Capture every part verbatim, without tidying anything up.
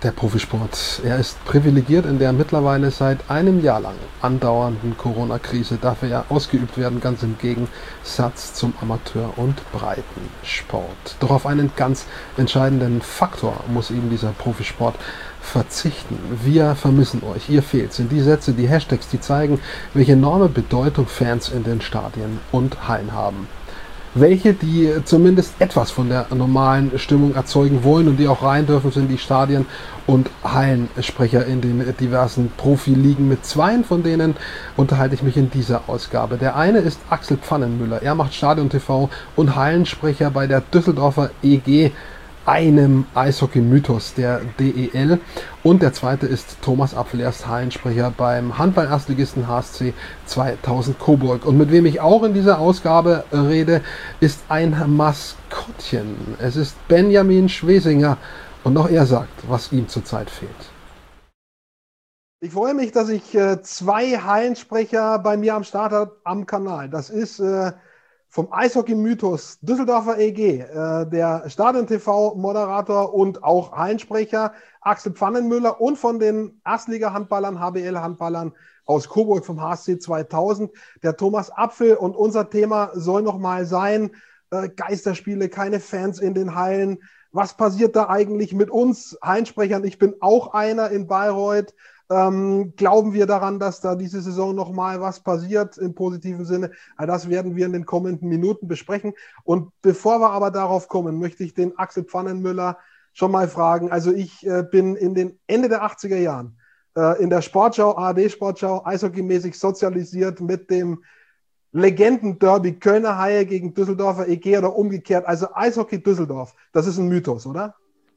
der Profisport. Er ist privilegiert in der mittlerweile seit einem Jahr lang andauernden Corona-Krise. Darf er ja ausgeübt werden, ganz im Gegensatz zum Amateur- und Breitensport. Doch auf einen ganz entscheidenden Faktor muss eben dieser Profisport verzichten. Wir vermissen euch, ihr fehlt. Sind die Sätze, die Hashtags, die zeigen, welche enorme Bedeutung Fans in den Stadien und Hallen haben. Welche, die zumindest etwas von der normalen Stimmung erzeugen wollen und die auch rein dürfen, sind die Stadien- und Hallensprecher in den diversen Profiligen. Mit zweien von denen unterhalte ich mich in dieser Ausgabe. Der eine ist Axel Pfannenmüller. Er macht Stadion-T V und Hallensprecher bei der Düsseldorfer E G, einem Eishockey-Mythos der D E L. Und der zweite ist Thomas Apfel, er ist Hallensprecher beim Handball-Erstligisten H S C zweitausend Coburg. Und mit wem ich auch in dieser Ausgabe rede, ist ein Maskottchen. Es ist Benjamin Schwesinger und noch er sagt, was ihm zurzeit fehlt. Ich freue mich, dass ich äh, zwei Hallensprecher bei mir am Start habe am Kanal. Das ist äh, vom Eishockey-Mythos Düsseldorfer E G, äh, der Stadion-T V-Moderator und auch Hallensprecher Axel Pfannenmüller und von den Erstliga-Handballern, H B L-Handballern aus Coburg vom H S C zweitausend, der Thomas Apfel. Und unser Thema soll nochmal sein, äh, Geisterspiele, keine Fans in den Hallen. Was passiert da eigentlich mit uns Hallensprechern? Ich bin auch einer in Bayreuth. Ähm, glauben wir daran, dass da diese Saison nochmal was passiert im positiven Sinne? Das werden wir in den kommenden Minuten besprechen. Und bevor wir aber darauf kommen, möchte ich den Axel Pfannenmüller schon mal fragen. Also ich äh, bin in den Ende der achtziger Jahren äh, in der Sportschau, A R D-Sportschau, eishockeymäßig sozialisiert mit dem Legenden-Derby Kölner Haie gegen Düsseldorfer E G oder umgekehrt. Also Eishockey Düsseldorf, das ist ein Mythos, oder?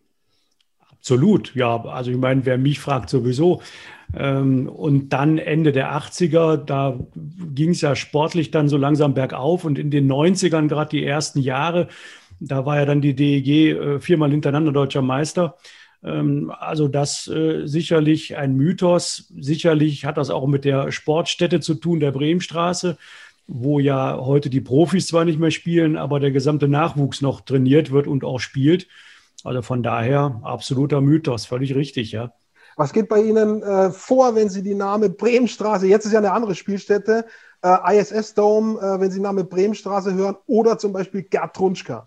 Absolut, ja. Also ich meine, wer mich fragt, sowieso. Und dann Ende der achtziger, da ging es ja sportlich dann so langsam bergauf. Und in den neunzigern, gerade die ersten Jahre, da war ja dann die D E G viermal hintereinander deutscher Meister. Also das sicherlich ein Mythos. Sicherlich hat das auch mit der Sportstätte zu tun, der Bremenstraße, wo ja heute die Profis zwar nicht mehr spielen, aber der gesamte Nachwuchs noch trainiert wird und auch spielt. Also von daher absoluter Mythos, völlig richtig, ja. Was geht bei Ihnen äh, vor, wenn Sie die Name Bremenstraße, jetzt ist ja eine andere Spielstätte, äh, I S S Dome, äh, wenn Sie den Namen Bremenstraße hören oder zum Beispiel Gerd Trunschka?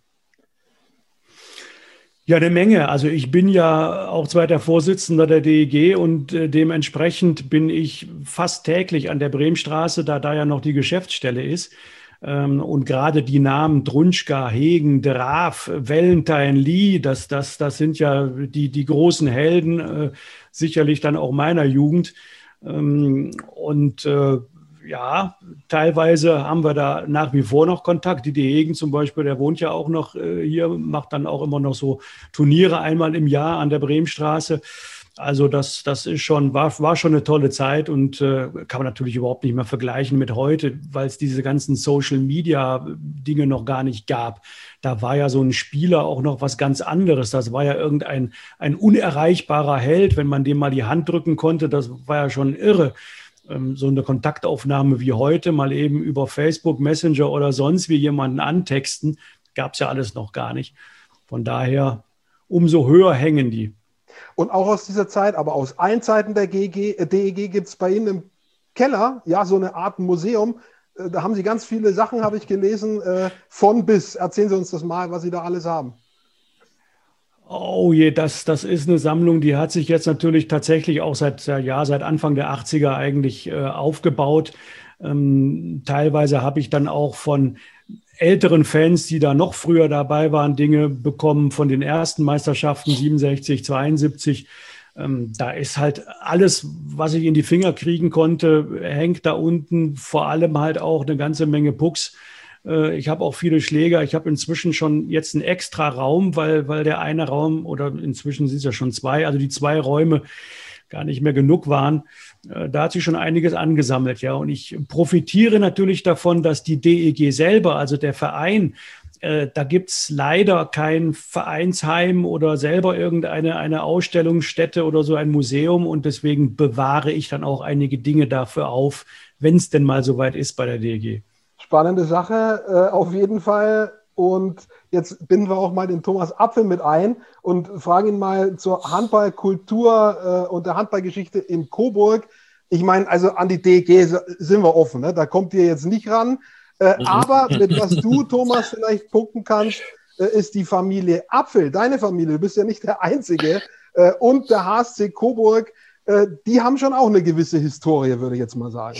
Ja, eine Menge. Also ich bin ja auch zweiter Vorsitzender der D E G und äh, dementsprechend bin ich fast täglich an der Bremenstraße, da da ja noch die Geschäftsstelle ist. Und gerade die Namen Trunschka, Hegen, Draf, Valentine, Lee, das, das, das sind ja die, die großen Helden, äh, sicherlich dann auch meiner Jugend. Ähm, und äh, ja, teilweise haben wir da nach wie vor noch Kontakt. Die Hegen zum Beispiel, der wohnt ja auch noch äh, hier, macht dann auch immer noch so Turniere einmal im Jahr an der Bremenstraße. Also das, das ist schon, war, war schon eine tolle Zeit und äh, kann man natürlich überhaupt nicht mehr vergleichen mit heute, weil es diese ganzen Social-Media-Dinge noch gar nicht gab. Da war ja so ein Spieler auch noch was ganz anderes. Das war ja irgendein ein unerreichbarer Held, wenn man dem mal die Hand drücken konnte. Das war ja schon irre. Ähm, so eine Kontaktaufnahme wie heute, mal eben über Facebook, Messenger oder sonst wie jemanden antexten, gab es ja alles noch gar nicht. Von daher umso höher hängen die. Und auch aus dieser Zeit, aber aus allen Zeiten der G G, äh, D E G gibt es bei Ihnen im Keller ja so eine Art Museum. Äh, da haben Sie ganz viele Sachen, habe ich gelesen, äh, von bis. Erzählen Sie uns das mal, was Sie da alles haben. Oh je, das, das ist eine Sammlung, die hat sich jetzt natürlich tatsächlich auch seit, ja, seit Anfang der achtziger eigentlich äh, aufgebaut. Ähm, teilweise habe ich dann auch von älteren Fans, die da noch früher dabei waren, Dinge bekommen von den ersten Meisterschaften siebenundsechzig, zweiundsiebzig. Ähm, da ist halt alles, was ich in die Finger kriegen konnte, hängt da unten. Vor allem halt auch eine ganze Menge Pucks. Äh, ich habe auch viele Schläger. Ich habe inzwischen schon jetzt einen extra Raum, weil, weil der eine Raum, oder inzwischen sind es ja schon zwei, also die zwei Räume gar nicht mehr genug waren. Da hat sich schon einiges angesammelt, ja. Und ich profitiere natürlich davon, dass die D E G selber, also der Verein, äh, da gibt es leider kein Vereinsheim oder selber irgendeine eine Ausstellungsstätte oder so ein Museum. Und deswegen bewahre ich dann auch einige Dinge dafür auf, wenn es denn mal soweit ist bei der D E G. Spannende Sache, äh, auf jeden Fall. Und jetzt binden wir auch mal den Thomas Apfel mit ein und fragen ihn mal zur Handballkultur äh, und der Handballgeschichte in Coburg. Ich meine, also an die D E G sind wir offen, ne? Da kommt ihr jetzt nicht ran. Äh, aber mit was du, Thomas, vielleicht punkten kannst, äh, ist die Familie Apfel, deine Familie, du bist ja nicht der Einzige, äh, und der H S C Coburg, äh, die haben schon auch eine gewisse Historie, würde ich jetzt mal sagen.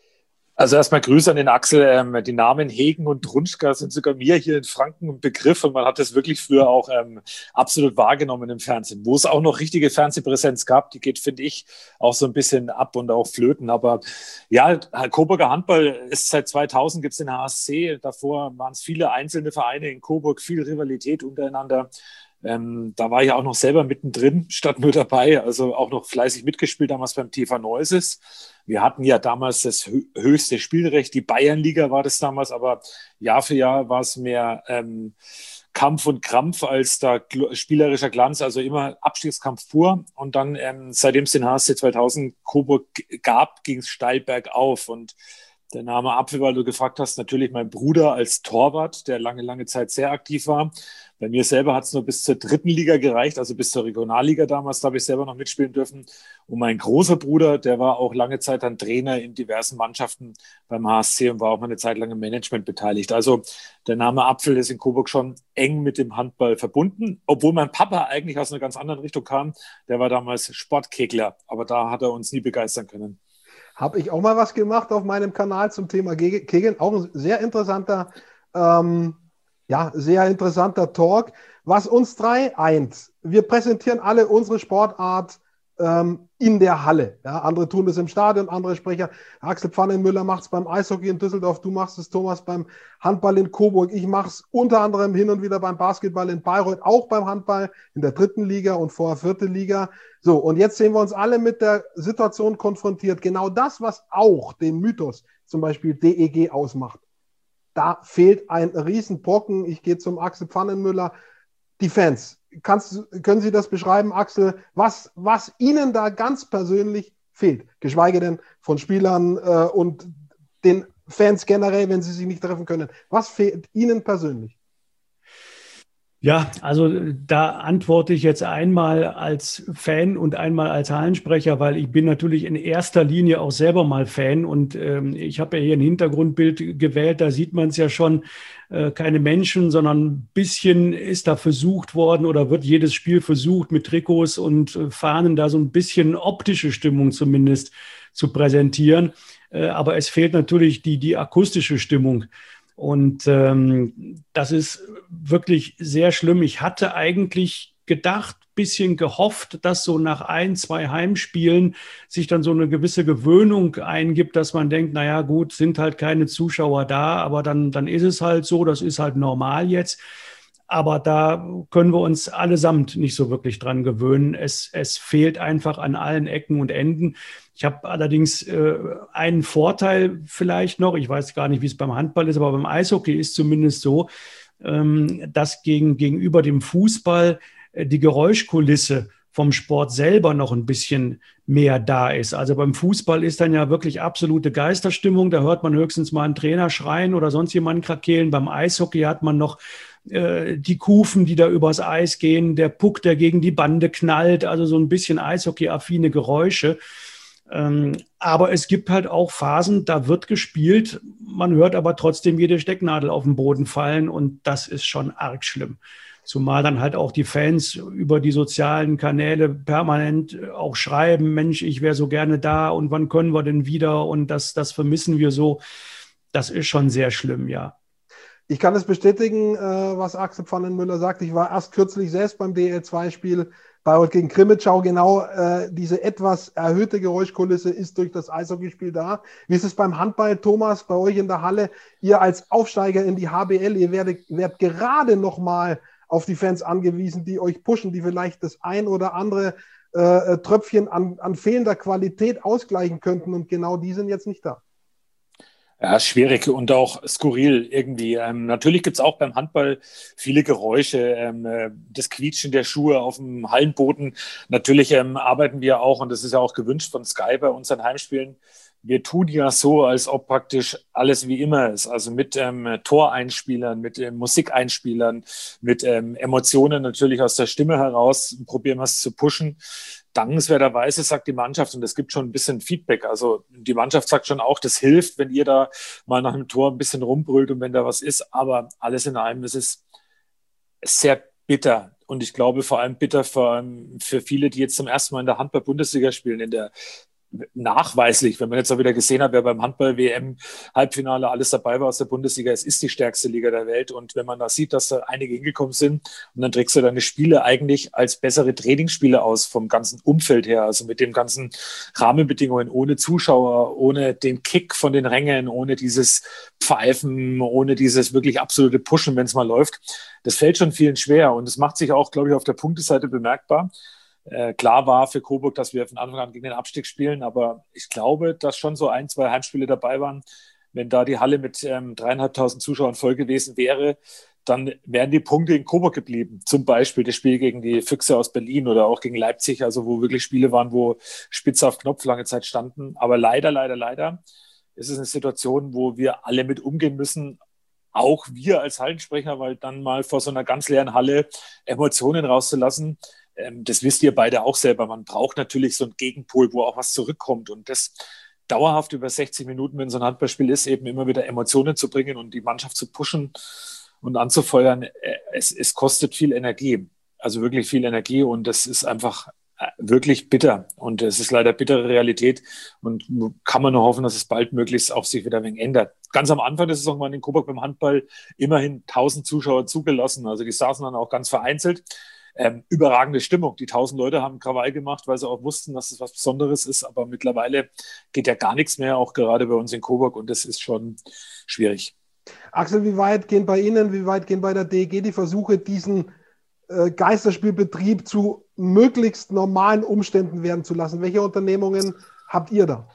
Also erstmal Grüße an den Axel. Ähm, die Namen Hegen und Trunschka sind sogar mir hier in Franken ein Begriff und man hat das wirklich früher auch ähm, absolut wahrgenommen im Fernsehen. Wo es auch noch richtige Fernsehpräsenz gab, die geht, finde ich, auch so ein bisschen ab und auch flöten. Aber ja, Coburger Handball ist seit zweitausend, gibt es den H S C. Davor waren es viele einzelne Vereine in Coburg, viel Rivalität untereinander. Ähm, da war ich auch noch selber mittendrin, statt nur dabei, also auch noch fleißig mitgespielt damals beim T V Neuses. Wir hatten ja damals das höchste Spielrecht, die Bayernliga war das damals, aber Jahr für Jahr war es mehr ähm, Kampf und Krampf als da gl- spielerischer Glanz, also immer Abstiegskampf pur. Und dann, ähm, seitdem es den H S C zweitausend Coburg g- gab, ging es steil bergauf. Und der Name Apfel, weil du gefragt hast, natürlich mein Bruder als Torwart, der lange, lange Zeit sehr aktiv war. Bei mir selber hat es nur bis zur dritten Liga gereicht, also bis zur Regionalliga damals, da habe ich selber noch mitspielen dürfen. Und mein großer Bruder, der war auch lange Zeit dann Trainer in diversen Mannschaften beim H S C und war auch mal eine Zeit lang im Management beteiligt. Also der Name Apfel ist in Coburg schon eng mit dem Handball verbunden, obwohl mein Papa eigentlich aus einer ganz anderen Richtung kam. Der war damals Sportkegler, aber da hat er uns nie begeistern können. Habe ich auch mal was gemacht auf meinem Kanal zum Thema Ge- Kegeln. Auch ein sehr interessanter, ähm, ja, sehr interessanter Talk. Was uns drei eint, wir präsentieren alle unsere Sportart ähm, in der Halle. Ja, andere tun das im Stadion, andere Sprecher. Axel Pfannenmüller macht es beim Eishockey in Düsseldorf, du machst es, Thomas, beim Handball in Coburg. Ich mache es unter anderem hin und wieder beim Basketball in Bayreuth, auch beim Handball in der dritten Liga und vorher vierte Liga. So, und jetzt sehen wir uns alle mit der Situation konfrontiert. Genau das, was auch den Mythos, zum Beispiel D E G, ausmacht. Da fehlt ein Riesenbrocken. Ich gehe zum Axel Pfannenmüller. Die Fans, kannst, können Sie das beschreiben, Axel, was, was Ihnen da ganz persönlich fehlt? Geschweige denn von Spielern äh, und den Fans generell, wenn sie sich nicht treffen können. Was fehlt Ihnen persönlich? Ja, also da antworte ich jetzt einmal als Fan und einmal als Hallensprecher, weil ich bin natürlich in erster Linie auch selber mal Fan und ähm, ich habe ja hier ein Hintergrundbild gewählt, da sieht man es ja schon, äh, keine Menschen, sondern ein bisschen ist da versucht worden oder wird jedes Spiel versucht mit Trikots und äh, Fahnen da so ein bisschen optische Stimmung zumindest zu präsentieren, äh, aber es fehlt natürlich die, die akustische Stimmung. Und ähm, das ist wirklich sehr schlimm. Ich hatte eigentlich gedacht, bisschen gehofft, dass so nach ein, zwei Heimspielen sich dann so eine gewisse Gewöhnung eingibt, dass man denkt, naja gut, sind halt keine Zuschauer da, aber dann, dann ist es halt so, das ist halt normal jetzt. Aber da können wir uns allesamt nicht so wirklich dran gewöhnen. Es, es fehlt einfach an allen Ecken und Enden. Ich habe allerdings äh, einen Vorteil vielleicht noch. Ich weiß gar nicht, wie es beim Handball ist, aber beim Eishockey ist zumindest so, ähm, dass gegen, gegenüber dem Fußball äh, die Geräuschkulisse vom Sport selber noch ein bisschen mehr da ist. Also beim Fußball ist dann ja wirklich absolute Geisterstimmung. Da hört man höchstens mal einen Trainer schreien oder sonst jemanden krakeelen. Beim Eishockey hat man noch die Kufen, die da übers Eis gehen, der Puck, der gegen die Bande knallt, also so ein bisschen Eishockey-affine Geräusche. Aber es gibt halt auch Phasen, da wird gespielt, man hört aber trotzdem jede Stecknadel auf den Boden fallen und das ist schon arg schlimm. Zumal dann halt auch die Fans über die sozialen Kanäle permanent auch schreiben, Mensch, ich wäre so gerne da und wann können wir denn wieder und das, das vermissen wir so. Das ist schon sehr schlimm, ja. Ich kann es bestätigen, äh, was Axel Pfannenmüller sagt. Ich war erst kürzlich selbst beim D L zwei Spiel Bayreuth gegen Krimitschau. Genau äh, diese etwas erhöhte Geräuschkulisse ist durch das Eishockeyspiel da. Wie ist es beim Handball, Thomas, bei euch in der Halle? Ihr als Aufsteiger in die H B L, ihr werdet, werdet gerade nochmal auf die Fans angewiesen, die euch pushen, die vielleicht das ein oder andere äh, Tröpfchen an, an fehlender Qualität ausgleichen könnten. Und genau die sind jetzt nicht da. Ja, schwierig und auch skurril irgendwie. Ähm, natürlich gibt's auch beim Handball viele Geräusche, ähm, äh, das Quietschen der Schuhe auf dem Hallenboden. Natürlich ähm, arbeiten wir auch, und das ist ja auch gewünscht von Sky bei unseren Heimspielen, wir tun ja so, als ob praktisch alles wie immer ist. Also mit ähm, Toreinspielern, mit ähm, Musikeinspielern, mit ähm, Emotionen natürlich aus der Stimme heraus, probieren wir es zu pushen. Dankenswerterweise sagt die Mannschaft, und es gibt schon ein bisschen Feedback, also die Mannschaft sagt schon auch, das hilft, wenn ihr da mal nach einem Tor ein bisschen rumbrüllt und wenn da was ist, aber alles in allem ist es sehr bitter. Und ich glaube vor allem bitter für, für viele, die jetzt zum ersten Mal in der Handball-Bundesliga spielen, in der nachweislich, wenn man jetzt auch wieder gesehen hat, wer beim Handball-W M-Halbfinale alles dabei war aus der Bundesliga, es ist die stärkste Liga der Welt und wenn man da sieht, dass da einige hingekommen sind und dann trägst du deine Spiele eigentlich als bessere Trainingsspiele aus vom ganzen Umfeld her, also mit den ganzen Rahmenbedingungen, ohne Zuschauer, ohne den Kick von den Rängen, ohne dieses Pfeifen, ohne dieses wirklich absolute Pushen, wenn es mal läuft. Das fällt schon vielen schwer und es macht sich auch, glaube ich, auf der Punkteseite bemerkbar. Äh, klar war für Coburg, dass wir von Anfang an gegen den Abstieg spielen, aber ich glaube, dass schon so ein, zwei Heimspiele dabei waren. Wenn da die Halle mit ähm, dreieinhalbtausend Zuschauern voll gewesen wäre, dann wären die Punkte in Coburg geblieben. Zum Beispiel das Spiel gegen die Füchse aus Berlin oder auch gegen Leipzig, also wo wirklich Spiele waren, wo Spitze auf Knopf lange Zeit standen. Aber leider, leider, leider ist es eine Situation, wo wir alle mit umgehen müssen, auch wir als Hallensprecher, weil dann mal vor so einer ganz leeren Halle Emotionen rauszulassen, das wisst ihr beide auch selber. Man braucht natürlich so einen Gegenpol, wo auch was zurückkommt. Und das dauerhaft über sechzig Minuten, wenn so ein Handballspiel ist, eben immer wieder Emotionen zu bringen und die Mannschaft zu pushen und anzufeuern. Es, es kostet viel Energie. Also wirklich viel Energie. Und das ist einfach wirklich bitter. Und es ist leider bittere Realität. Und kann man nur hoffen, dass es bald möglichst auch sich wieder ein wenig ändert. Ganz am Anfang des Saison waren in Coburg beim Handball immerhin tausend Zuschauer zugelassen. Also die saßen dann auch ganz vereinzelt. Ähm, überragende Stimmung. Die tausend Leute haben Krawall gemacht, weil sie auch wussten, dass es was Besonderes ist. Aber mittlerweile geht ja gar nichts mehr, auch gerade bei uns in Coburg. Und das ist schon schwierig. Axel, wie weit gehen bei Ihnen, wie weit gehen bei der D E G die Versuche, diesen äh, Geisterspielbetrieb zu möglichst normalen Umständen werden zu lassen? Welche Unternehmungen habt ihr da?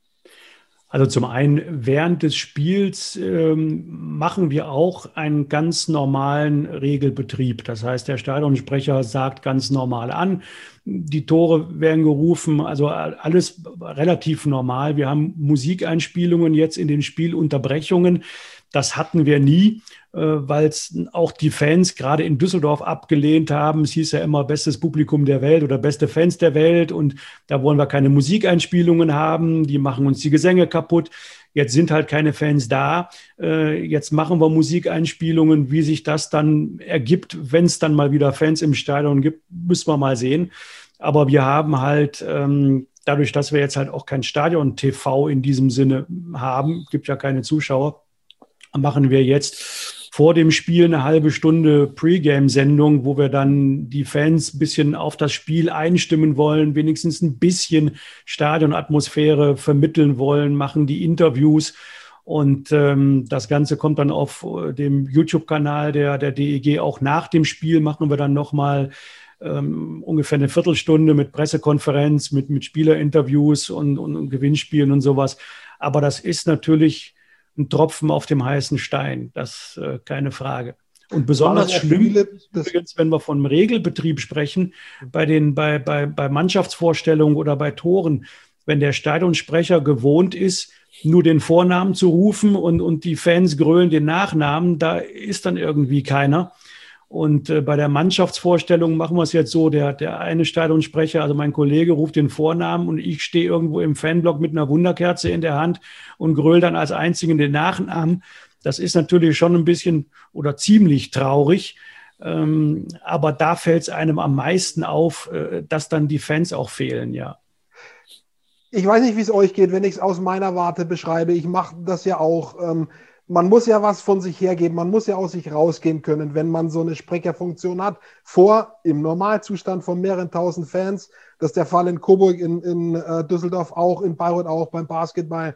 Also zum einen während des Spiels ähm, machen wir auch einen ganz normalen Regelbetrieb. Das heißt, der Stadionsprecher sagt ganz normal an. Die Tore werden gerufen, also alles relativ normal. Wir haben Musikeinspielungen jetzt in den Spielunterbrechungen. Das hatten wir nie, weil es auch die Fans gerade in Düsseldorf abgelehnt haben. Es hieß ja immer bestes Publikum der Welt oder beste Fans der Welt und da wollen wir keine Musikeinspielungen haben, die machen uns die Gesänge kaputt. Jetzt sind halt keine Fans da. Jetzt machen wir Musikeinspielungen. Wie sich das dann ergibt, wenn es dann mal wieder Fans im Stadion gibt, müssen wir mal sehen. Aber wir haben halt, dadurch, dass wir jetzt halt auch kein Stadion-T V in diesem Sinne haben, gibt ja keine Zuschauer, machen wir jetzt vor dem Spiel eine halbe Stunde Pre-Game-Sendung, wo wir dann die Fans ein bisschen auf das Spiel einstimmen wollen, wenigstens ein bisschen Stadionatmosphäre vermitteln wollen, machen die Interviews und ähm, das Ganze kommt dann auf dem YouTube-Kanal der, der D E G. Auch nach dem Spiel machen wir dann nochmal ähm, ungefähr eine Viertelstunde mit Pressekonferenz, mit, mit Spielerinterviews und, und, und Gewinnspielen und sowas. Aber das ist natürlich ein Tropfen auf dem heißen Stein, das äh, keine Frage. Und besonders schlimm viele, übrigens, wenn wir vom Regelbetrieb sprechen, bei den bei, bei, bei Mannschaftsvorstellungen oder bei Toren, wenn der Stadionsprecher gewohnt ist, nur den Vornamen zu rufen und, und die Fans grölen den Nachnamen, da ist dann irgendwie keiner. Und äh, bei der Mannschaftsvorstellung machen wir es jetzt so, der, der eine Stadionsprecher, also mein Kollege, ruft den Vornamen und ich stehe irgendwo im Fanblock mit einer Wunderkerze in der Hand und gröle dann als Einzigen den Nachnamen. Das ist natürlich schon ein bisschen oder ziemlich traurig, ähm, aber da fällt es einem am meisten auf, äh, dass dann die Fans auch fehlen, ja. Ich weiß nicht, wie es euch geht, wenn ich es aus meiner Warte beschreibe. Ich mache das ja auch. Ähm, Man muss ja was von sich hergeben, man muss ja aus sich rausgehen können, wenn man so eine Sprecherfunktion hat. Vor, im Normalzustand von mehreren tausend Fans, das ist der Fall in Coburg, in, in äh, Düsseldorf auch, in Bayreuth auch, beim Basketball.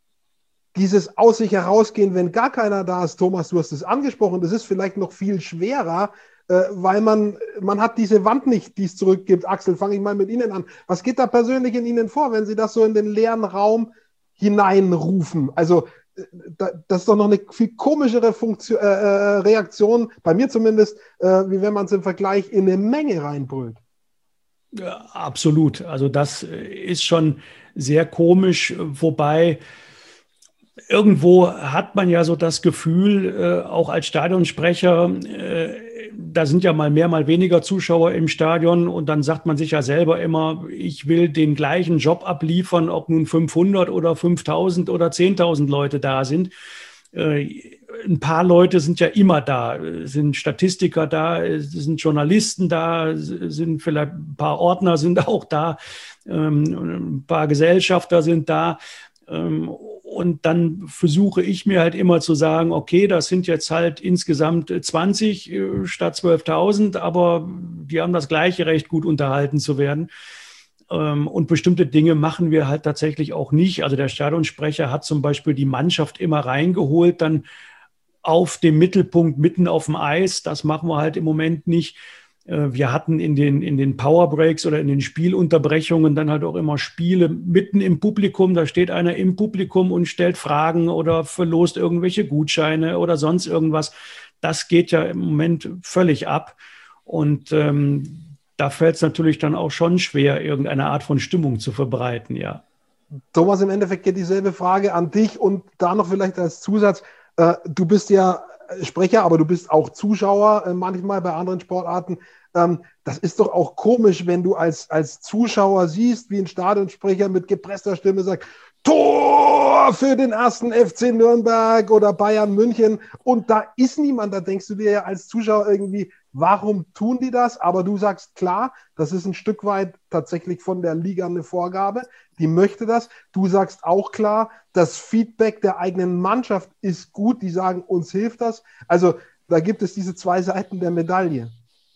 Dieses aus sich herausgehen, wenn gar keiner da ist, Thomas, du hast es angesprochen, das ist vielleicht noch viel schwerer, äh, weil man, man hat diese Wand nicht, die es zurückgibt. Axel, fange ich mal mit Ihnen an. Was geht da persönlich in Ihnen vor, wenn Sie das so in den leeren Raum hineinrufen? Also das ist doch noch eine viel komischere Funktion, äh, Reaktion, bei mir zumindest, äh, wie wenn man es im Vergleich in eine Menge reinbrüllt. Ja, absolut. Also das ist schon sehr komisch, wobei irgendwo hat man ja so das Gefühl, äh, auch als Stadionsprecher, äh, da sind ja mal mehr, mal weniger Zuschauer im Stadion und dann sagt man sich ja selber immer, ich will den gleichen Job abliefern, ob nun fünfhundert oder fünftausend oder zehntausend Leute da sind. Äh, ein paar Leute sind ja immer da, sind Statistiker da, sind Journalisten da, sind vielleicht ein paar Ordner sind auch da, ähm, ein paar Gesellschafter sind da. Und dann versuche ich mir halt immer zu sagen, okay, das sind jetzt halt insgesamt zwanzig statt zwölftausend, aber die haben das gleiche Recht, gut unterhalten zu werden. Und bestimmte Dinge machen wir halt tatsächlich auch nicht. Also der Stadionsprecher hat zum Beispiel die Mannschaft immer reingeholt, dann auf dem Mittelpunkt mitten auf dem Eis. Das machen wir halt im Moment nicht. Wir hatten in den, in den Powerbreaks oder in den Spielunterbrechungen dann halt auch immer Spiele mitten im Publikum. Da steht einer im Publikum und stellt Fragen oder verlost irgendwelche Gutscheine oder sonst irgendwas. Das geht ja im Moment völlig ab. Und ähm, da fällt es natürlich dann auch schon schwer, irgendeine Art von Stimmung zu verbreiten, ja. Thomas, im Endeffekt geht dieselbe Frage an dich und da noch vielleicht als Zusatz. Äh, du bist ja Sprecher, aber du bist auch Zuschauer äh, manchmal bei anderen Sportarten. Ähm, das ist doch auch komisch, wenn du als, als Zuschauer siehst, wie ein Stadionsprecher mit gepresster Stimme sagt, Tor für den ersten F C Nürnberg oder Bayern München und da ist niemand, da denkst du dir ja als Zuschauer irgendwie, warum tun die das? Aber du sagst, klar, das ist ein Stück weit tatsächlich von der Liga eine Vorgabe, die möchte das. Du sagst auch klar, das Feedback der eigenen Mannschaft ist gut, die sagen, uns hilft das. Also da gibt es diese zwei Seiten der Medaille.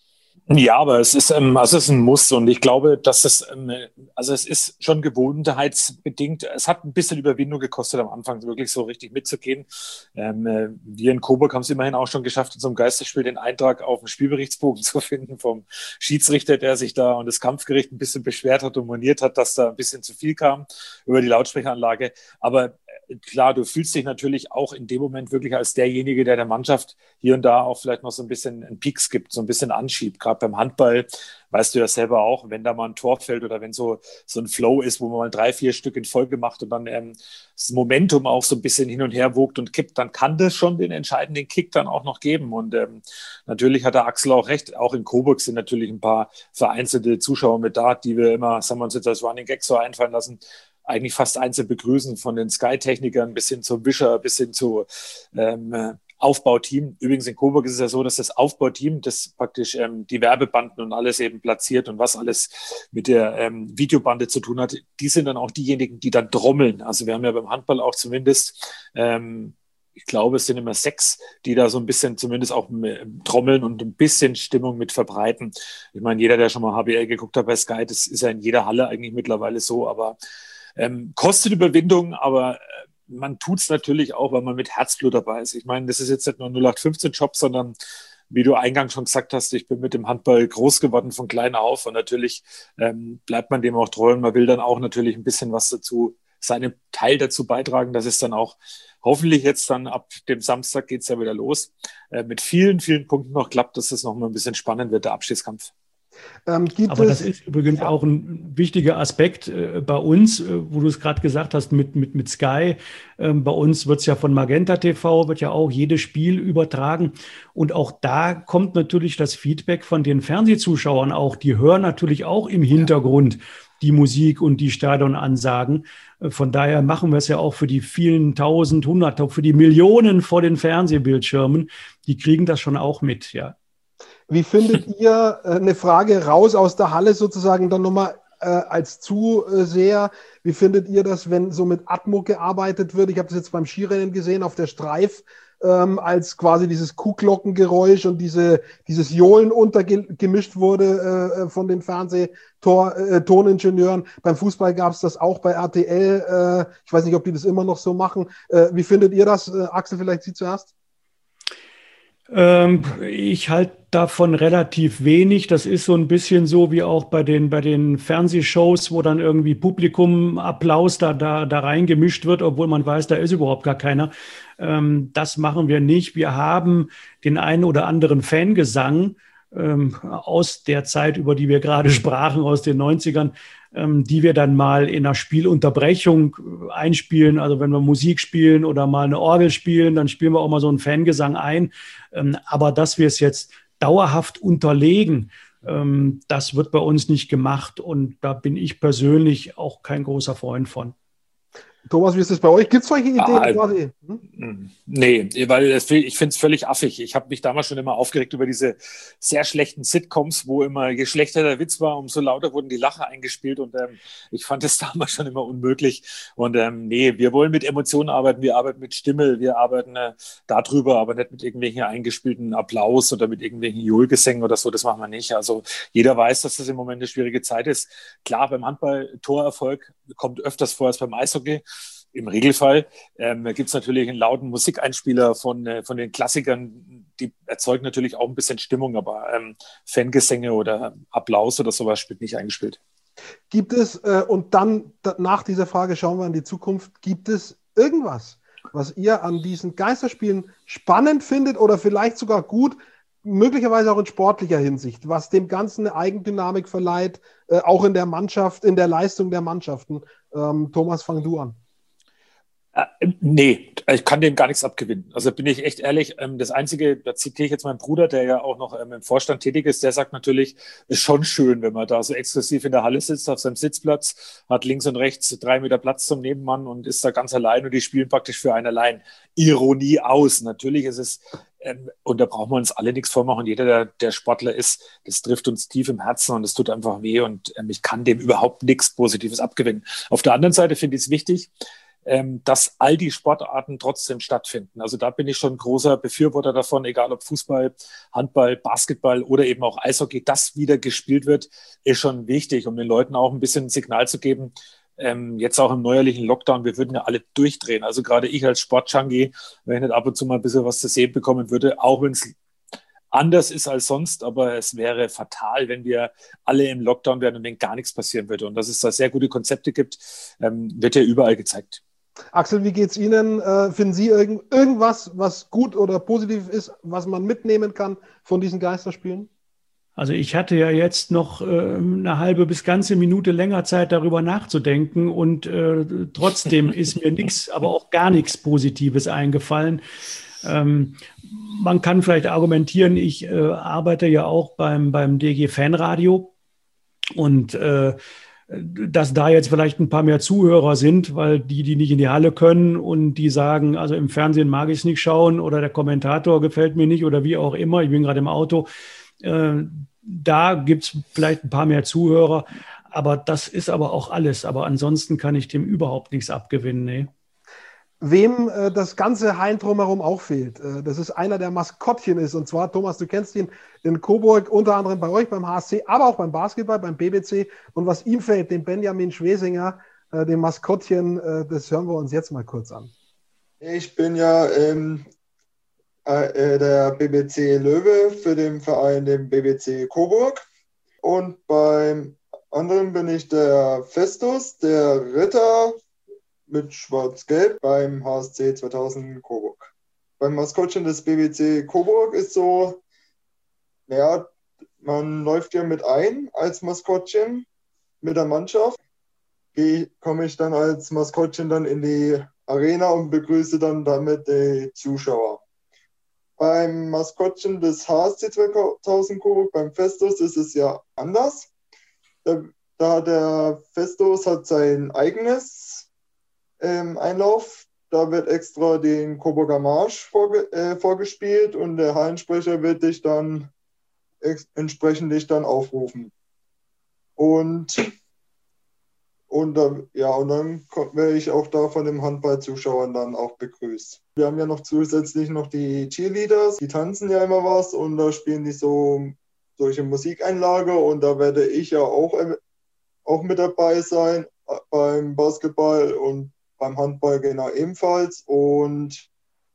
Ja, aber es ist, ähm, also es ist ein Muss und ich glaube, dass es, ähm, also es ist schon gewohnheitsbedingt. Es hat ein bisschen Überwindung gekostet am Anfang, wirklich so richtig mitzugehen. Ähm, äh, wir in Coburg haben es immerhin auch schon geschafft, in so einem Geisterspiel den Eintrag auf dem Spielberichtsbogen zu finden vom Schiedsrichter, der sich da und das Kampfgericht ein bisschen beschwert hat und moniert hat, dass da ein bisschen zu viel kam über die Lautsprecheranlage. Aber klar, du fühlst dich natürlich auch in dem Moment wirklich als derjenige, der der Mannschaft hier und da auch vielleicht noch so ein bisschen einen Peaks gibt, so ein bisschen anschiebt. Gerade beim Handball weißt du ja selber auch, wenn da mal ein Tor fällt oder wenn so, so ein Flow ist, wo man mal drei, vier Stück in Folge macht und dann ähm, das Momentum auch so ein bisschen hin und her wogt und kippt, dann kann das schon den entscheidenden Kick dann auch noch geben. Und ähm, natürlich hat der Axel auch recht. Auch in Coburg sind natürlich ein paar vereinzelte Zuschauer mit da, die wir immer, sagen wir uns jetzt als Running Gag so einfallen lassen, eigentlich fast einzeln begrüßen, von den Sky-Technikern bis hin zum Wischer, bis hin zu ähm, Aufbauteam. Übrigens in Coburg ist es ja so, dass das Aufbauteam, das praktisch ähm, die Werbebanden und alles eben platziert und was alles mit der ähm, Videobande zu tun hat, die sind dann auch diejenigen, die dann trommeln. Also wir haben ja beim Handball auch zumindest, ähm, ich glaube, es sind immer sechs, die da so ein bisschen zumindest auch trommeln und ein bisschen Stimmung mit verbreiten. Ich meine, jeder, der schon mal H B L geguckt hat bei Sky, das ist ja in jeder Halle eigentlich mittlerweile so, aber Ähm, kostet Überwindung, aber äh, man tut es natürlich auch, weil man mit Herzblut dabei ist. Ich meine, das ist jetzt nicht nur ein null acht fünfzehn Job, sondern wie du eingangs schon gesagt hast, ich bin mit dem Handball groß geworden von klein auf und natürlich ähm, bleibt man dem auch treu und man will dann auch natürlich ein bisschen was dazu, seinen Teil dazu beitragen, dass es dann auch hoffentlich jetzt dann ab dem Samstag geht es ja wieder los, äh, mit vielen, vielen Punkten noch klappt, dass es noch mal ein bisschen spannend wird, der Abschiedskampf. Ähm, Aber das ist übrigens auch ein wichtiger Aspekt äh, bei uns, äh, wo du es gerade gesagt hast, mit, mit, mit Sky. Ähm, bei uns wird es ja von Magenta T V, wird ja auch jedes Spiel übertragen. Und auch da kommt natürlich das Feedback von den Fernsehzuschauern auch. Die hören natürlich auch im Hintergrund die Musik und die Stadionansagen. Äh, von daher machen wir es ja auch für die vielen Tausend, Hundert, für die Millionen vor den Fernsehbildschirmen. Die kriegen das schon auch mit, ja. Wie findet ihr, äh, eine Frage raus aus der Halle sozusagen dann nochmal äh, als Zuseher, wie findet ihr das, wenn so mit Atmo gearbeitet wird? Ich habe das jetzt beim Skirennen gesehen auf der Streif, ähm, als quasi dieses Kuhglockengeräusch und diese, dieses Johlen untergemischt wurde äh, von den Fernsehtoningenieuren. Äh, Beim Fußball gab es das auch bei R T L. Äh, ich weiß nicht, ob die das immer noch so machen. Äh, wie findet ihr das? Äh, Axel, vielleicht Sie zuerst. Ähm, ich halte davon relativ wenig. Das ist so ein bisschen so wie auch bei den, bei den Fernsehshows, wo dann irgendwie Publikum, Applaus da, da, da reingemischt wird, obwohl man weiß, da ist überhaupt gar keiner. Ähm, das machen wir nicht. Wir haben den einen oder anderen Fangesang, ähm, aus der Zeit, über die wir gerade sprachen, aus den neunzigern, ähm, die wir dann mal in einer Spielunterbrechung einspielen. Also wenn wir Musik spielen oder mal eine Orgel spielen, dann spielen wir auch mal so einen Fangesang ein. Ähm, aber dass wir es jetzt dauerhaft unterlegen, ähm, das wird bei uns nicht gemacht. Und da bin ich persönlich auch kein großer Freund von. Thomas, wie ist das bei euch? Gibt es solche Ideen? Ah, quasi? Hm? Nee, weil es, ich finde es völlig affig. Ich habe mich damals schon immer aufgeregt über diese sehr schlechten Sitcoms, wo immer, je schlechter der Witz war, umso lauter wurden die Lacher eingespielt. Und ähm, ich fand es damals schon immer unmöglich. Und ähm, nee, wir wollen mit Emotionen arbeiten, wir arbeiten mit Stimme, wir arbeiten äh, darüber, aber nicht mit irgendwelchen eingespielten Applaus oder mit irgendwelchen Johlgesängen oder so. Das machen wir nicht. Also jeder weiß, dass das im Moment eine schwierige Zeit ist. Klar, beim Handball Torerfolg kommt öfters vor als beim Eishockey. Im Regelfall ähm, gibt es natürlich einen lauten Musikeinspieler von, äh, von den Klassikern, die erzeugen natürlich auch ein bisschen Stimmung, aber ähm, Fangesänge oder Applaus oder sowas spielt nicht eingespielt. Gibt es, äh, und dann da, nach dieser Frage schauen wir in die Zukunft, gibt es irgendwas, was ihr an diesen Geisterspielen spannend findet oder vielleicht sogar gut, möglicherweise auch in sportlicher Hinsicht, was dem Ganzen eine Eigendynamik verleiht, äh, auch in der Mannschaft, in der Leistung der Mannschaften? Ähm, Thomas, fang du an. Äh, nee, ich kann dem gar nichts abgewinnen. Also bin ich echt ehrlich, ähm, das Einzige, da zitiere ich jetzt meinen Bruder, der ja auch noch ähm, im Vorstand tätig ist, der sagt natürlich, ist schon schön, wenn man da so exklusiv in der Halle sitzt, auf seinem Sitzplatz, hat links und rechts drei Meter Platz zum Nebenmann und ist da ganz allein und die spielen praktisch für einen allein. Ironie aus. Natürlich ist es, ähm, und da brauchen wir uns alle nichts vormachen, jeder, der, der Sportler ist, das trifft uns tief im Herzen und es tut einfach weh und ähm, ich kann dem überhaupt nichts Positives abgewinnen. Auf der anderen Seite finde ich es wichtig, dass all die Sportarten trotzdem stattfinden. Also da bin ich schon ein großer Befürworter davon, egal ob Fußball, Handball, Basketball oder eben auch Eishockey, das wieder gespielt wird, ist schon wichtig, um den Leuten auch ein bisschen ein Signal zu geben, ähm, jetzt auch im neuerlichen Lockdown, wir würden ja alle durchdrehen. Also gerade ich als Sportjunkie, wenn ich nicht ab und zu mal ein bisschen was zu sehen bekommen würde, auch wenn es anders ist als sonst, aber es wäre fatal, wenn wir alle im Lockdown wären und wenn gar nichts passieren würde. Und dass es da sehr gute Konzepte gibt, ähm, wird ja überall gezeigt. Axel, wie geht's Ihnen? Äh, finden Sie irgend, irgendwas, was gut oder positiv ist, was man mitnehmen kann von diesen Geisterspielen? Also ich hatte ja jetzt noch äh, eine halbe bis ganze Minute länger Zeit, darüber nachzudenken und äh, trotzdem ist mir nichts, aber auch gar nichts Positives eingefallen. Ähm, man kann vielleicht argumentieren, ich äh, arbeite ja auch beim, beim D G Fanradio und äh, dass da jetzt vielleicht ein paar mehr Zuhörer sind, weil die, die nicht in die Halle können und die sagen, also im Fernsehen mag ich es nicht schauen oder der Kommentator gefällt mir nicht oder wie auch immer, ich bin gerade im Auto. Äh, da gibt es vielleicht ein paar mehr Zuhörer, aber das ist aber auch alles. Aber ansonsten kann ich dem überhaupt nichts abgewinnen, nee. Wem äh, das ganze Hain drumherum auch fehlt, äh, das ist einer, der Maskottchen ist. Und zwar, Thomas, du kennst ihn in Coburg, unter anderem bei euch beim H S C, aber auch beim Basketball, beim B B C. Und was ihm fehlt, dem Benjamin Schwesinger, äh, dem Maskottchen, äh, das hören wir uns jetzt mal kurz an. Ich bin ja ähm, äh, der B B C Löwe für den Verein, den B B C Coburg. Und beim anderen bin ich der Festus, der Ritter mit Schwarz-Gelb beim H S C zweitausend Coburg. Beim Maskottchen des B B C Coburg ist so, naja, man läuft ja mit ein als Maskottchen mit der Mannschaft. Komme ich dann als Maskottchen dann in die Arena und begrüße dann damit die Zuschauer. Beim Maskottchen des H S C zweitausend Coburg, beim Festus, ist es ja anders. Da, da der Festus hat sein eigenes Ähm, Einlauf. Da wird extra den Coburger Marsch vorge äh, vorgespielt und der Hallensprecher wird dich dann entsprechend dich dann aufrufen. Und, und, äh, ja, und dann werde ich auch da von den Handballzuschauern dann auch begrüßt. Wir haben ja noch zusätzlich noch die Cheerleaders, die tanzen ja immer was und da spielen die so solche Musikeinlage und da werde ich ja auch, äh, auch mit dabei sein äh, beim Basketball und beim Handball genau ebenfalls. Und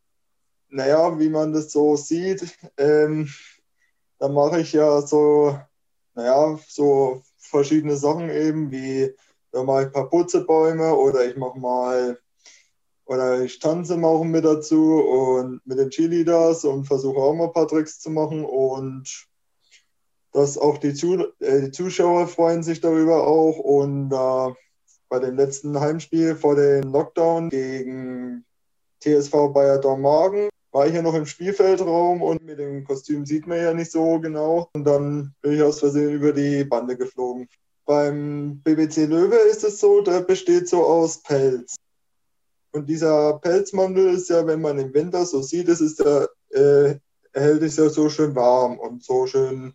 naja, wie man das so sieht, ähm, da mache ich ja so, naja, so verschiedene Sachen eben, wie da mache ich ein paar Putzebäume oder ich mache mal, oder ich tanze mal auch mit dazu und mit den Cheerleaders und versuche auch mal ein paar Tricks zu machen. Und dass auch die, Zu äh, die Zuschauer freuen sich darüber auch. Und äh, bei dem letzten Heimspiel vor dem Lockdown gegen T S V Bayer Dormagen war ich ja noch im Spielfeldraum und mit dem Kostüm sieht man ja nicht so genau. Und dann bin ich aus Versehen über die Bande geflogen. Beim B B C Löwe ist es so, der besteht so aus Pelz. Und dieser Pelzmantel ist ja, wenn man im Winter so sieht, es ist ja, äh, hält es ja so schön warm und so schön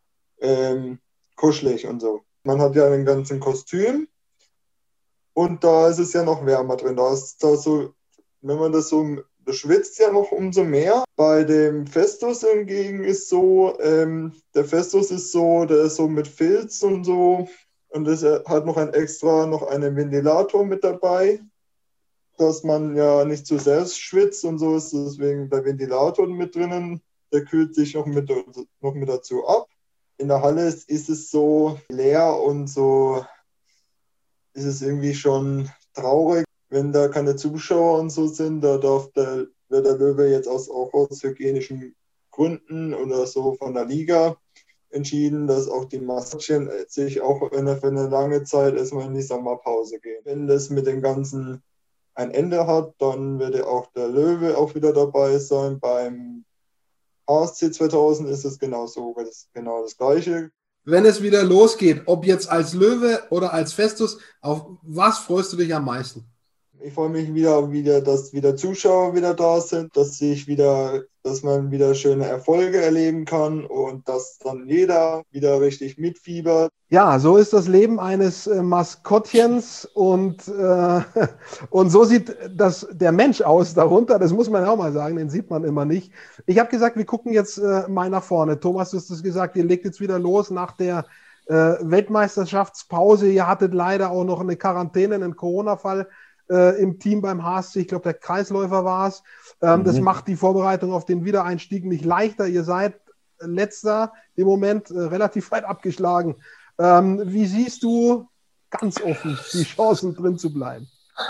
ähm, kuschelig und so. Man hat ja einen ganzen Kostüm und da ist es ja noch wärmer drin. Da ist da so, wenn man das so, das schwitzt ja noch umso mehr. Bei dem Festus hingegen ist so, ähm, der Festus ist so, der ist so mit Filz und so und es hat noch ein extra, noch einen Ventilator mit dabei, dass man ja nicht zu sehr schwitzt und so ist deswegen der Ventilator mit drinnen, der kühlt sich noch mit, noch mit dazu ab. In der Halle ist, ist es so leer und so ist es irgendwie schon traurig, wenn da keine Zuschauer und so sind. Da darf der, wird der Löwe jetzt aus, auch aus hygienischen Gründen oder so von der Liga entschieden, dass auch die Maskottchen sich auch für eine lange Zeit erstmal in die Sommerpause gehen. Wenn das mit den ganzen ein Ende hat, dann wird auch der Löwe auch wieder dabei sein. Beim A S C zweitausend ist es genauso, das ist genau das Gleiche. Wenn es wieder losgeht, ob jetzt als Löwe oder als Festus, auf was freust du dich am meisten? Ich freue mich wieder, wieder, dass wieder Zuschauer wieder da sind, dass sich wieder, dass man wieder schöne Erfolge erleben kann und dass dann jeder wieder richtig mitfiebert. Ja, so ist das Leben eines äh, Maskottchens und, äh, und so sieht das, der Mensch aus darunter, das muss man auch mal sagen, den sieht man immer nicht. Ich habe gesagt, wir gucken jetzt äh, mal nach vorne. Thomas, du hast es gesagt, ihr legt jetzt wieder los nach der äh, Weltmeisterschaftspause. Ihr hattet leider auch noch eine Quarantäne, einen Corona-Fall äh, im Team beim H S C. Ich glaube, der Kreisläufer war es. Ähm, mhm. Das macht die Vorbereitung auf den Wiedereinstieg nicht leichter. Ihr seid letzter im Moment äh, relativ weit abgeschlagen. Ähm, wie siehst du ganz offen die Chancen drin zu bleiben?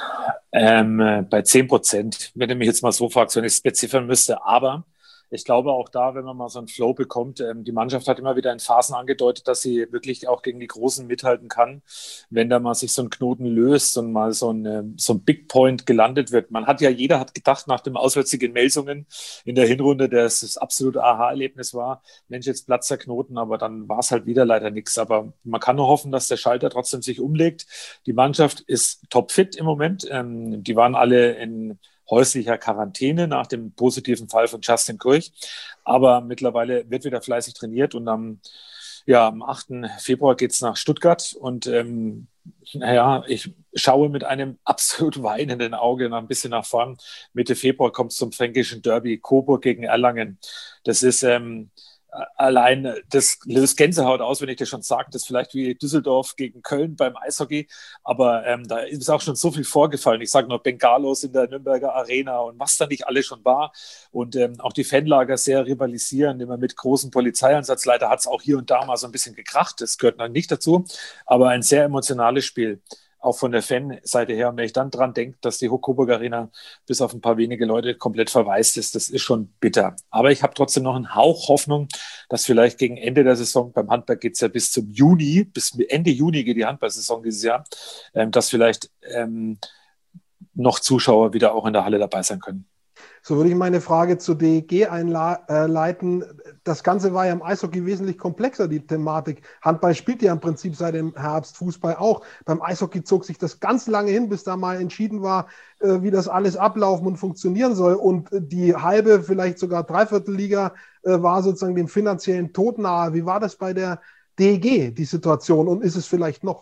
Ähm, bei zehn Prozent, wenn du mich jetzt mal so fragst, wenn ich es beziffern müsste. Aber ich glaube auch da, wenn man mal so einen Flow bekommt, ähm, die Mannschaft hat immer wieder in Phasen angedeutet, dass sie wirklich auch gegen die Großen mithalten kann, wenn da mal sich so ein Knoten löst und mal so ein, ähm, so ein Big Point gelandet wird. Man hat ja, jeder hat gedacht nach dem Auswärtssieg in Melsungen in der Hinrunde, dass das absolute Aha-Erlebnis war, Mensch, jetzt platzt der Knoten, aber dann war es halt wieder leider nichts. Aber man kann nur hoffen, dass der Schalter trotzdem sich umlegt. Die Mannschaft ist topfit im Moment. Ähm, die waren alle in häuslicher Quarantäne nach dem positiven Fall von Justin Kurch. Aber mittlerweile wird wieder fleißig trainiert und am, ja, am achten Februar geht es nach Stuttgart. Und ähm, naja, ich schaue mit einem absolut weinenden Auge noch ein bisschen nach vorn. Mitte Februar kommt es zum fränkischen Derby, Coburg gegen Erlangen. Das ist ähm, allein, das löst Gänsehaut aus, wenn ich das schon sage. Das ist vielleicht wie Düsseldorf gegen Köln beim Eishockey, aber ähm, da ist auch schon so viel vorgefallen. Ich sage nur Bengalos in der Nürnberger Arena und was da nicht alles schon war. Und ähm, auch die Fanlager sehr rivalisieren, immer mit großem Polizeieinsatz. Leider hat es auch hier und da mal so ein bisschen gekracht. Das gehört noch nicht dazu, aber ein sehr emotionales Spiel. Auch von der Fanseite her. Und wenn ich dann dran denke, dass die Coburg Arena bis auf ein paar wenige Leute komplett verwaist ist, das ist schon bitter. Aber ich habe trotzdem noch einen Hauch Hoffnung, dass vielleicht gegen Ende der Saison, beim Handball geht es ja bis zum Juni, bis Ende Juni geht die Handballsaison dieses Jahr, ähm, dass vielleicht ähm, noch Zuschauer wieder auch in der Halle dabei sein können. So würde ich meine Frage zu D E G einleiten. Das Ganze war ja im Eishockey wesentlich komplexer, die Thematik. Handball spielt ja im Prinzip seit dem Herbst, Fußball auch. Beim Eishockey zog sich das ganz lange hin, bis da mal entschieden war, wie das alles ablaufen und funktionieren soll. Und die halbe, vielleicht sogar Dreiviertelliga war sozusagen dem finanziellen Tod nahe. Wie war das bei der D E G, die Situation? Und ist es vielleicht noch?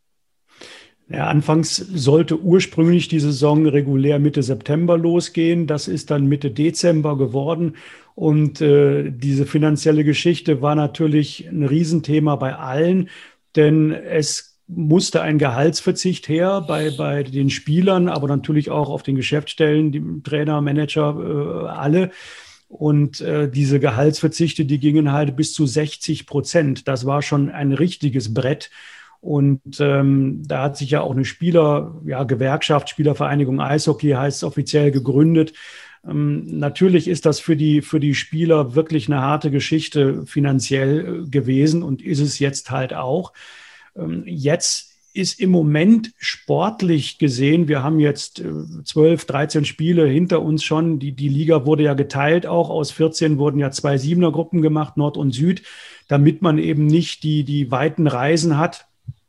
Ja, anfangs sollte ursprünglich die Saison regulär Mitte September losgehen. Das ist dann Mitte Dezember geworden. Und äh, diese finanzielle Geschichte war natürlich ein Riesenthema bei allen, denn es musste ein Gehaltsverzicht her bei, bei den Spielern, aber natürlich auch auf den Geschäftsstellen, die Trainer, Manager, äh, alle. Und äh, diese Gehaltsverzichte, die gingen halt bis zu sechzig Prozent. Das war schon ein richtiges Brett. Und ähm, da hat sich ja auch eine Spieler, ja, Gewerkschaft, Spielervereinigung Eishockey heißt es offiziell, gegründet, Ähm, natürlich ist das für die, für die Spieler wirklich eine harte Geschichte finanziell gewesen und ist es jetzt halt auch. Ähm, jetzt ist im Moment sportlich gesehen, wir haben jetzt zwölf, dreizehn Spiele hinter uns schon. Die, die Liga wurde ja geteilt auch. Aus vierzehn wurden ja zwei Siebener-Gruppen gemacht, Nord und Süd, damit man eben nicht die, die weiten Reisen hat.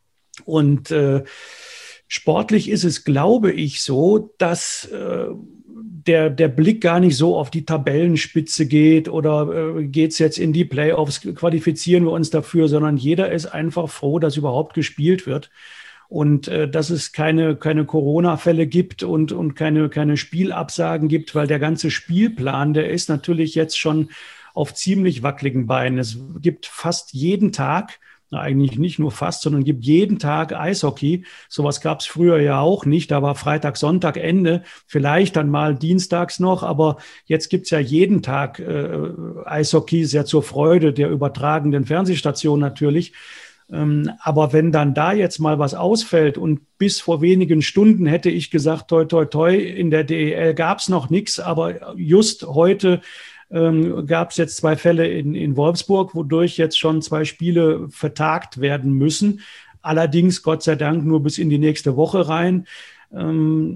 Und äh, sportlich ist es, glaube ich, so, dass äh, der, der Blick gar nicht so auf die Tabellenspitze geht oder äh, geht es jetzt in die Playoffs, qualifizieren wir uns dafür, sondern jeder ist einfach froh, dass überhaupt gespielt wird und äh, dass es keine, keine Corona-Fälle gibt und, und keine, keine Spielabsagen gibt, weil der ganze Spielplan, der ist natürlich jetzt schon auf ziemlich wackeligen Beinen. Es gibt fast jeden Tag, eigentlich nicht nur fast, sondern gibt jeden Tag Eishockey. Sowas gab es früher ja auch nicht. Da war Freitag, Sonntag, Ende. Vielleicht dann mal dienstags noch. Aber jetzt gibt es ja jeden Tag äh, Eishockey, sehr zur Freude der übertragenden Fernsehstation natürlich. Ähm, aber wenn dann da jetzt mal was ausfällt und bis vor wenigen Stunden hätte ich gesagt, toi, toi, toi, in der D E L gab es noch nichts. Aber just heute Ähm, gab es jetzt zwei Fälle in, in Wolfsburg, wodurch jetzt schon zwei Spiele vertagt werden müssen. Allerdings, Gott sei Dank, nur bis in die nächste Woche rein. Ähm,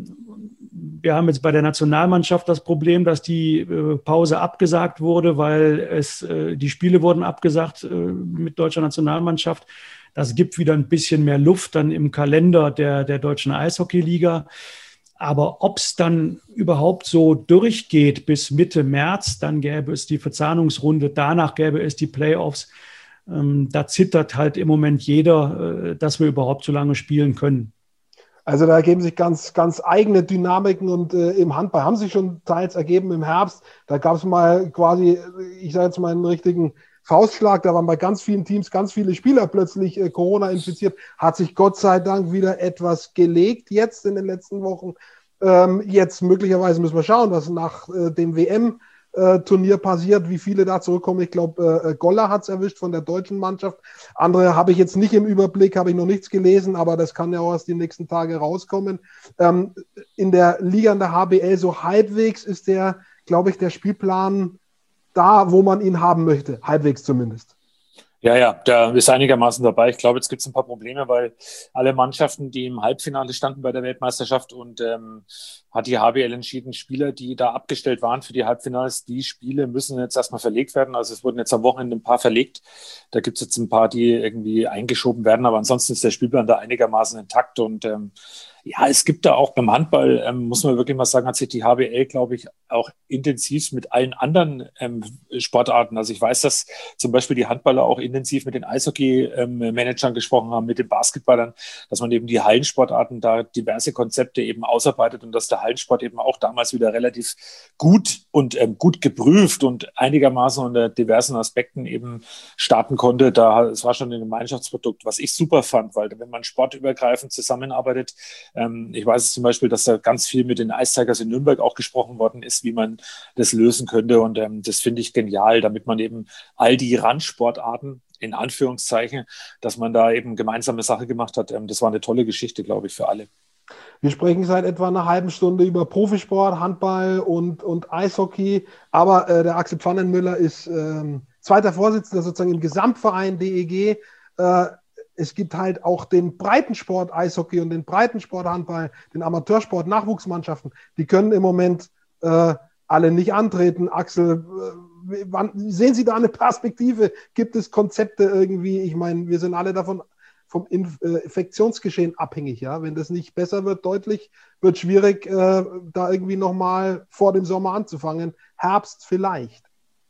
wir haben jetzt bei der Nationalmannschaft das Problem, dass die äh, Pause abgesagt wurde, weil es äh, die Spiele wurden abgesagt äh, mit deutscher Nationalmannschaft. Das gibt wieder ein bisschen mehr Luft dann im Kalender der, der deutschen Eishockeyliga. Aber ob es dann überhaupt so durchgeht bis Mitte März, dann gäbe es die Verzahnungsrunde, danach gäbe es die Playoffs. Ähm, da zittert halt im Moment jeder, äh, dass wir überhaupt so lange spielen können. Also da ergeben sich ganz, ganz eigene Dynamiken und äh, im Handball haben sich schon teils ergeben im Herbst. Da gab es mal quasi, ich sage jetzt mal einen richtigen Faustschlag, da waren bei ganz vielen Teams ganz viele Spieler plötzlich äh, Corona infiziert, hat sich Gott sei Dank wieder etwas gelegt jetzt in den letzten Wochen. Ähm, jetzt möglicherweise müssen wir schauen, was nach äh, dem W M-Turnier passiert, wie viele da zurückkommen. Ich glaube, äh, Goller hat es erwischt von der deutschen Mannschaft. Andere habe ich jetzt nicht im Überblick, habe ich noch nichts gelesen, aber das kann ja auch erst die nächsten Tage rauskommen. Ähm, in der Liga, in der H B L so halbwegs ist der, glaube ich, der Spielplan da, wo man ihn haben möchte, halbwegs zumindest. Ja, ja, der ist einigermaßen dabei. Ich glaube, jetzt gibt es ein paar Probleme, weil alle Mannschaften, die im Halbfinale standen bei der Weltmeisterschaft und ähm, hat die H B L entschieden, Spieler, die da abgestellt waren für die Halbfinals, die Spiele müssen jetzt erstmal verlegt werden. Also es wurden jetzt am Wochenende ein paar verlegt. Da gibt es jetzt ein paar, die irgendwie eingeschoben werden, aber ansonsten ist der Spielplan da einigermaßen intakt und ähm, ja, es gibt da auch beim Handball, ähm, muss man wirklich mal sagen, hat sich die H B L, glaube ich, auch intensiv mit allen anderen ähm, Sportarten. Also ich weiß, dass zum Beispiel die Handballer auch intensiv mit den Eishockey-Managern ähm, gesprochen haben, mit den Basketballern, dass man eben die Hallensportarten da diverse Konzepte eben ausarbeitet und dass der Hallensport eben auch damals wieder relativ gut und ähm, gut geprüft und einigermaßen unter diversen Aspekten eben starten konnte. Da, es war schon ein Gemeinschaftsprodukt, was ich super fand, weil wenn man sportübergreifend zusammenarbeitet, ich weiß zum Beispiel, dass da ganz viel mit den Ice Tigers in Nürnberg auch gesprochen worden ist, wie man das lösen könnte. Und ähm, das finde ich genial, damit man eben all die Randsportarten, in Anführungszeichen, dass man da eben gemeinsame Sache gemacht hat. Ähm, das war eine tolle Geschichte, glaube ich, für alle. Wir sprechen seit etwa einer halben Stunde über Profisport, Handball und, und Eishockey. Aber äh, der Axel Pfannenmüller ist ähm, zweiter Vorsitzender sozusagen im Gesamtverein D E G. Äh, Es gibt halt auch den Breitensport Eishockey und den Breitensport Handball, den Amateursport Nachwuchsmannschaften. Die können im Moment äh, alle nicht antreten. Axel, äh, wann, sehen Sie da eine Perspektive? Gibt es Konzepte irgendwie? Ich meine, wir sind alle davon vom Inf- äh, Infektionsgeschehen abhängig. Ja? Wenn das nicht besser wird, deutlich, wird schwierig, äh, da irgendwie nochmal vor dem Sommer anzufangen. Herbst vielleicht.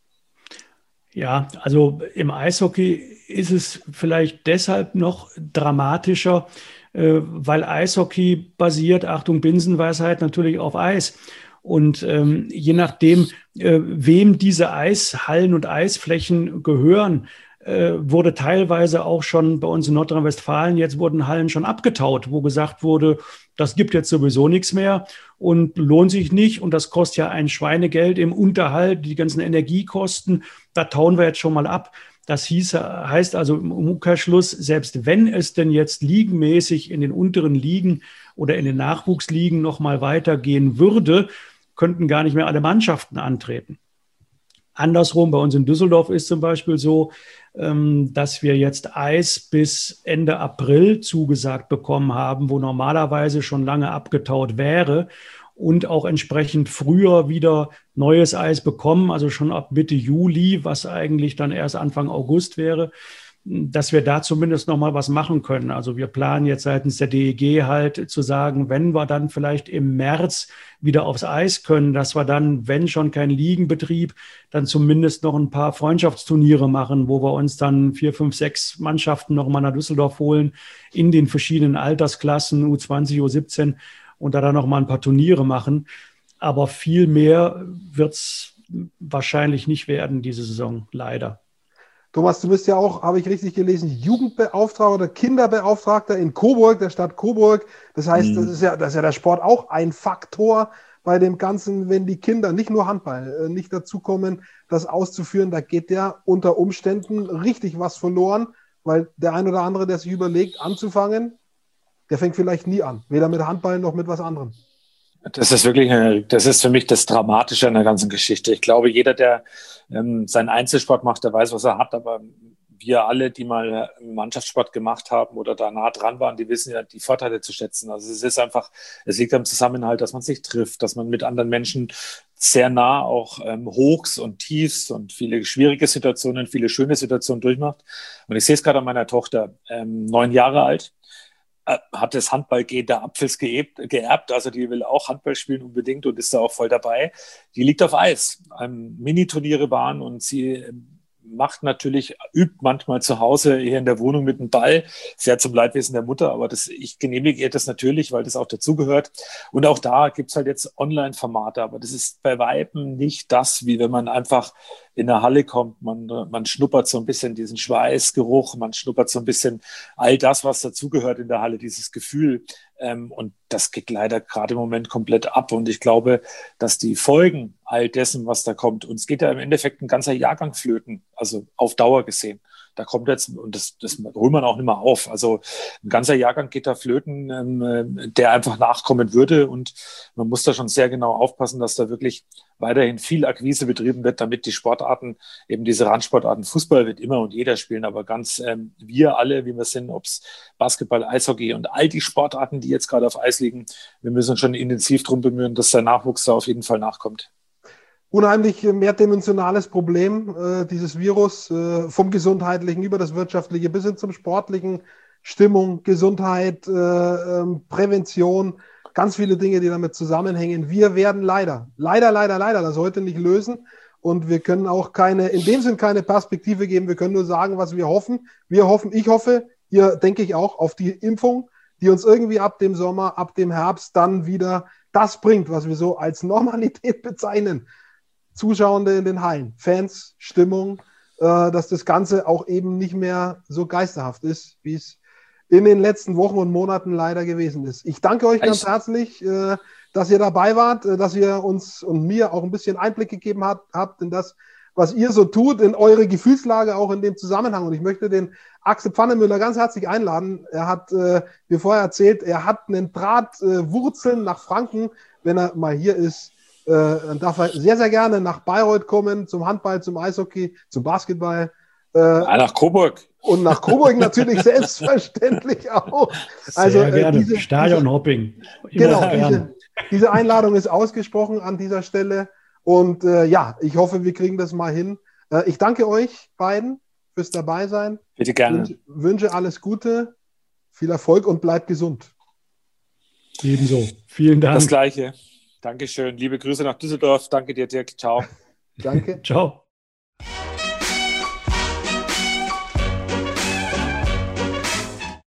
Ja, also im Eishockey ist es vielleicht deshalb noch dramatischer, äh, weil Eishockey basiert, Achtung, Binsenweisheit, natürlich auf Eis. Und ähm, je nachdem, äh, wem diese Eishallen und Eisflächen gehören, äh, wurde teilweise auch schon bei uns in Nordrhein-Westfalen, jetzt wurden Hallen schon abgetaut, wo gesagt wurde, das gibt jetzt sowieso nichts mehr und lohnt sich nicht. Und das kostet ja ein Schweinegeld im Unterhalt, die ganzen Energiekosten, da tauen wir jetzt schon mal ab. Das hieß, heißt also im Umkehrschluss, selbst wenn es denn jetzt ligenmäßig in den unteren Ligen oder in den Nachwuchsligen noch mal weitergehen würde, könnten gar nicht mehr alle Mannschaften antreten. Andersrum, bei uns in Düsseldorf ist zum Beispiel so, dass wir jetzt Eis bis Ende April zugesagt bekommen haben, wo normalerweise schon lange abgetaut wäre und auch entsprechend früher wieder neues Eis bekommen, also schon ab Mitte Juli, was eigentlich dann erst Anfang August wäre, dass wir da zumindest noch mal was machen können. Also wir planen jetzt seitens der D E G halt zu sagen, wenn wir dann vielleicht im März wieder aufs Eis können, dass wir dann, wenn schon kein Ligenbetrieb, dann zumindest noch ein paar Freundschaftsturniere machen, wo wir uns dann vier, fünf, sechs Mannschaften noch mal nach Düsseldorf holen in den verschiedenen Altersklassen, U zwanzig, U siebzehn und da dann noch mal ein paar Turniere machen. Aber viel mehr wird es wahrscheinlich nicht werden diese Saison, leider. Thomas, du bist ja auch, habe ich richtig gelesen, Jugendbeauftragter oder Kinderbeauftragter in Coburg, der Stadt Coburg. Das heißt, mhm. das ist ja, das ist ja der Sport auch ein Faktor bei dem Ganzen, wenn die Kinder, nicht nur Handball, nicht dazukommen, das auszuführen. Da geht ja unter Umständen richtig was verloren, weil der ein oder andere, der sich überlegt, anzufangen, der fängt vielleicht nie an. Weder mit Handball noch mit was anderem. Das ist wirklich, eine, das ist für mich das Dramatische an der ganzen Geschichte. Ich glaube, jeder, der ähm, seinen Einzelsport macht, der weiß, was er hat. Aber wir alle, die mal Mannschaftssport gemacht haben oder da nah dran waren, die wissen ja die Vorteile zu schätzen. Also es ist einfach, es liegt am Zusammenhalt, dass man sich trifft, dass man mit anderen Menschen sehr nah auch ähm, Hochs und Tiefs und viele schwierige Situationen, viele schöne Situationen durchmacht. Und ich sehe es gerade an meiner Tochter, ähm, neun Jahre alt, hat das Handballgehen der Apfels geerbt, also die will auch Handball spielen unbedingt und ist da auch voll dabei. Die liegt auf Eis, Mini-Turniere waren und sie macht natürlich, übt manchmal zu Hause hier in der Wohnung mit dem Ball, sehr zum Leidwesen der Mutter, aber das, ich genehmige ihr das natürlich, weil das auch dazugehört. Und auch da gibt's halt jetzt Online-Formate, aber das ist bei Weitem nicht das, wie wenn man einfach in der Halle kommt, man, man schnuppert so ein bisschen diesen Schweißgeruch, man schnuppert so ein bisschen all das, was dazugehört in der Halle, dieses Gefühl. Ähm, und das geht leider gerade im Moment komplett ab. Und ich glaube, dass die Folgen all dessen, was da kommt, und es geht ja im Endeffekt ein ganzer Jahrgang flöten, also auf Dauer gesehen. Da kommt jetzt, und das, das holt man auch nicht mehr auf. Also ein ganzer Jahrgang geht da flöten, ähm, der einfach nachkommen würde. Und man muss da schon sehr genau aufpassen, dass da wirklich weiterhin viel Akquise betrieben wird, damit die Sportarten, eben diese Randsportarten, Fußball wird immer und jeder spielen, aber ganz ähm, wir alle, wie wir sind, ob es Basketball, Eishockey und all die Sportarten, die jetzt gerade auf Eis liegen, wir müssen uns schon intensiv darum bemühen, dass der Nachwuchs da auf jeden Fall nachkommt. Unheimlich mehrdimensionales Problem, äh, dieses Virus, äh, vom Gesundheitlichen über das Wirtschaftliche bis hin zum Sportlichen, Stimmung, Gesundheit, äh, ähm, Prävention, ganz viele Dinge, die damit zusammenhängen. Wir werden leider, leider, leider, leider das heute nicht lösen und wir können auch keine, in dem Sinn keine Perspektive geben. Wir können nur sagen, was wir hoffen. Wir hoffen, ich hoffe, ihr denke ich auch auf die Impfung, die uns irgendwie ab dem Sommer, ab dem Herbst dann wieder das bringt, was wir so als Normalität bezeichnen. Zuschauende in den Hallen, Fans, Stimmung, äh, dass das Ganze auch eben nicht mehr so geisterhaft ist, wie es in den letzten Wochen und Monaten leider gewesen ist. Ich danke euch ganz herzlich, äh, dass ihr dabei wart, äh, dass ihr uns und mir auch ein bisschen Einblick gegeben hat, habt in das, was ihr so tut, in eure Gefühlslage auch in dem Zusammenhang. Und ich möchte den Axel Pfannemüller ganz herzlich einladen. Er hat äh, mir vorher erzählt, er hat einen Draht äh, Wurzeln nach Franken, wenn er mal hier ist. Dann darf er sehr, sehr gerne nach Bayreuth kommen, zum Handball, zum Eishockey, zum Basketball. Ja, nach Coburg. Und nach Coburg natürlich selbstverständlich auch. Also, sehr gerne. Äh, diese, Stadionhopping. Genau, diese, diese Einladung ist ausgesprochen an dieser Stelle. Und äh, ja, ich hoffe, wir kriegen das mal hin. Äh, ich danke euch beiden fürs Dabeisein. Bitte gerne. Wünsche, wünsche alles Gute, viel Erfolg und bleibt gesund. Ebenso. Vielen Dank. Das Gleiche. Dankeschön. Liebe Grüße nach Düsseldorf. Danke dir, Dirk. Ciao. Danke. Ciao.